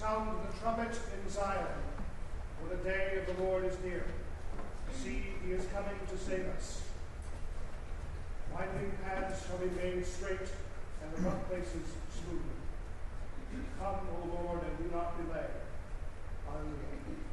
sound the trumpet in Zion, for the day of the Lord is near. See, he is coming to save us. Winding paths shall be made straight, and the rough places smooth. Come, O Lord, and do not delay. Alleluia.